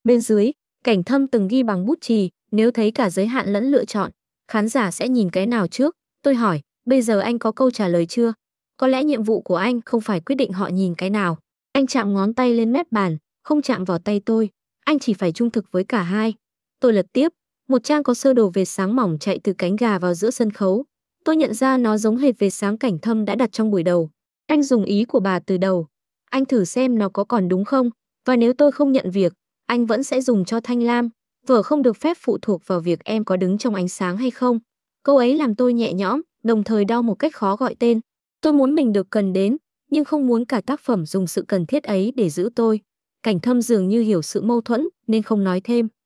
Bên dưới, Cảnh Thâm từng ghi bằng bút chì, nếu thấy cả giới hạn lẫn lựa chọn, khán giả sẽ nhìn cái nào trước? Tôi hỏi, bây giờ anh có câu trả lời chưa? Có lẽ nhiệm vụ của anh không phải quyết định họ nhìn cái nào. Anh chạm ngón tay lên mép bàn, không chạm vào tay tôi. Anh chỉ phải trung thực với cả hai. Tôi lật tiếp, một trang có sơ đồ vệt sáng mỏng chạy từ cánh gà vào giữa sân khấu. Tôi nhận ra nó giống hệt vệt sáng Cảnh Thâm đã đặt trong buổi đầu. Anh dùng ý của bà từ đầu. Anh thử xem nó có còn đúng không? Và nếu tôi không nhận việc, anh vẫn sẽ dùng cho Thanh Lam. Vở không được phép phụ thuộc vào việc em có đứng trong ánh sáng hay không. Câu ấy làm tôi nhẹ nhõm, đồng thời đau một cách khó gọi tên. Tôi muốn mình được cần đến, nhưng không muốn cả tác phẩm dùng sự cần thiết ấy để giữ tôi. Cảnh Thâm dường như hiểu sự mâu thuẫn nên không nói thêm.